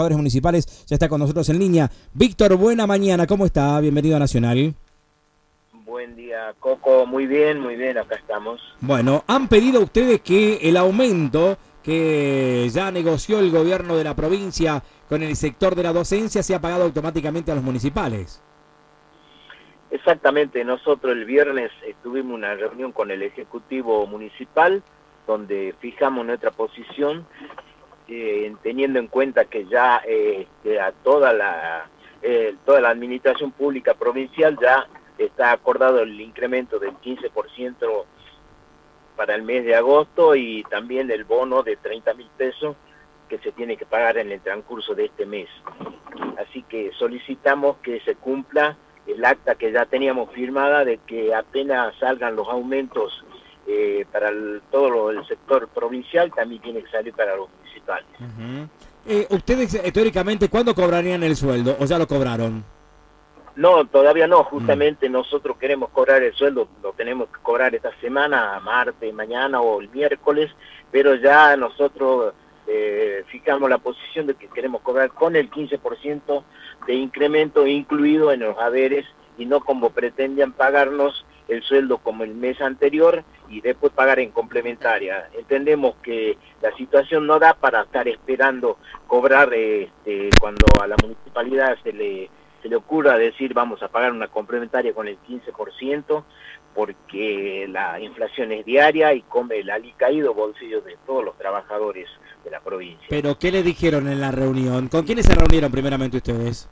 Municipales, ya está con nosotros en línea. Víctor, buena mañana, ¿cómo está? Bienvenido a Nacional. Buen día, Coco, muy bien, acá estamos. Bueno, han pedido ustedes que el aumento que ya negoció el gobierno de la provincia con el sector de la docencia sea pagado automáticamente a los municipales. Exactamente, nosotros el viernes tuvimos una reunión con el Ejecutivo Municipal, donde fijamos nuestra posición, teniendo en cuenta que ya a toda la administración pública provincial ya está acordado el incremento del 15% para el mes de agosto y también el bono de 30.000 pesos que se tiene que pagar en el transcurso de este mes. Así que solicitamos que se cumpla el acta que ya teníamos firmada de que apenas salgan los aumentos para todo el sector provincial, también tiene que salir para los municipales. Ustedes, teóricamente, ¿cuándo cobrarían el sueldo? ¿O ya lo cobraron? No, todavía no, justamente nosotros queremos cobrar el sueldo, lo tenemos que cobrar esta semana, martes, mañana o el miércoles, pero ya nosotros fijamos la posición de que queremos cobrar con el 15% de incremento incluido en los haberes y no como pretendían pagarnos el sueldo como el mes anterior y después pagar en complementaria. Entendemos que la situación no da para estar esperando cobrar cuando a la municipalidad se le ocurra decir vamos a pagar una complementaria con el 15%, porque la inflación es diaria y come el alicaído bolsillo de todos los trabajadores de la provincia. ¿Pero qué le dijeron en la reunión? ¿Con quiénes se reunieron primeramente ustedes?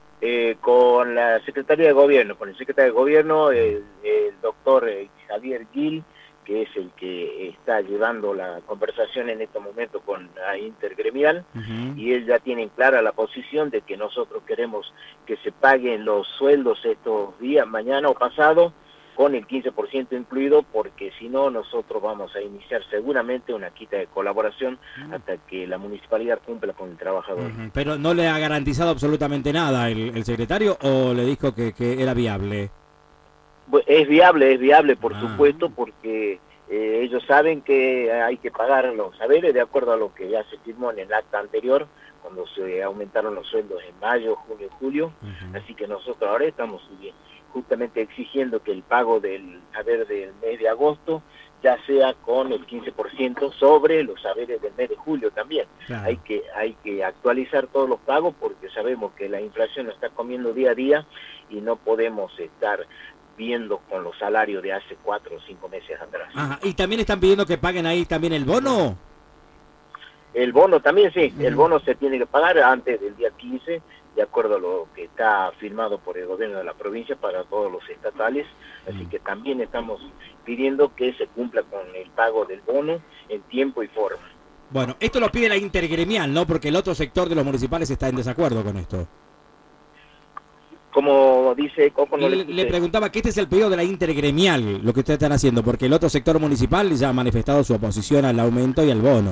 Con la Secretaría de Gobierno, con el Secretario de Gobierno, el doctor Javier Gil, que es el que está llevando la conversación en este momento con la intergremial, y él ya tiene clara la posición de que nosotros queremos que se paguen los sueldos estos días, mañana o pasado, con el 15% incluido, porque si no nosotros vamos a iniciar seguramente una quita de colaboración hasta que la municipalidad cumpla con el trabajador. ¿Pero no le ha garantizado absolutamente nada el secretario o le dijo que era viable? Es viable por supuesto, porque ellos saben que hay que pagar los saberes de acuerdo a lo que ya se firmó en el acta anterior, cuando se aumentaron los sueldos en mayo, junio, julio, así que nosotros ahora estamos justamente exigiendo que el pago del saber del mes de agosto ya sea con el 15% sobre los saberes del mes de julio también. Claro. Hay que actualizar todos los pagos porque sabemos que la inflación nos está comiendo día a día y no podemos estar viendo con los salarios de hace 4 o 5 meses atrás. ¿Y también están pidiendo que paguen ahí también el bono? El bono también, sí. El bono se tiene que pagar antes del día 15, de acuerdo a lo que está firmado por el gobierno de la provincia para todos los estatales. Así que también estamos pidiendo que se cumpla con el pago del bono en tiempo y forma. Bueno, esto lo pide la intergremial, ¿no? Porque el otro sector de los municipales está en desacuerdo con esto. Como dice Coco, le preguntaba que este es el pedido de la intergremial, lo que ustedes están haciendo, porque el otro sector municipal ya ha manifestado su oposición al aumento y al bono.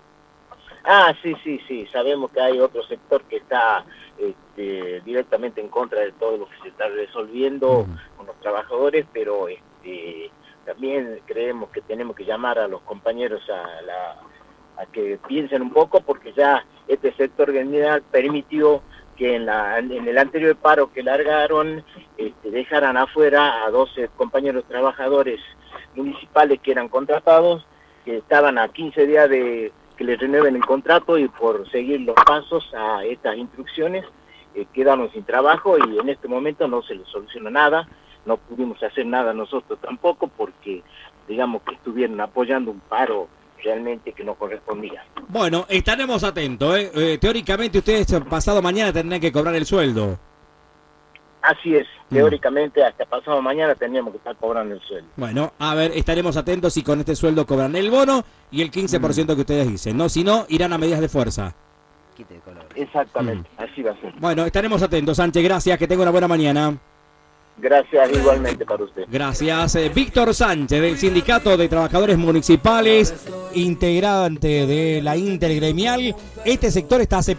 Sí, sabemos que hay otro sector que está directamente en contra de todo lo que se está resolviendo con los trabajadores, pero también creemos que tenemos que llamar a los compañeros a que piensen un poco, porque ya este sector gremial permitió que en el anterior paro que largaron dejaran afuera a 12 compañeros trabajadores municipales que eran contratados, que estaban a 15 días de que les renueven el contrato y por seguir los pasos a estas instrucciones quedaron sin trabajo y en este momento no se les soluciona nada, no pudimos hacer nada nosotros tampoco porque digamos que estuvieron apoyando un paro realmente que no correspondía. Bueno, estaremos atentos, teóricamente ustedes pasado mañana tendrán que cobrar el sueldo. Así es, teóricamente hasta pasado mañana tendríamos que estar cobrando el sueldo. Bueno, a ver, estaremos atentos si con este sueldo cobran el bono y el 15% que ustedes dicen, ¿no? Si no, irán a medidas de fuerza. Exactamente, así va a ser. Bueno, estaremos atentos, Sánchez, gracias, que tenga una buena mañana. Gracias igualmente para usted. Gracias. Víctor Sánchez, del Sindicato de Trabajadores Municipales, integrante de la intergremial. Este sector está aceptando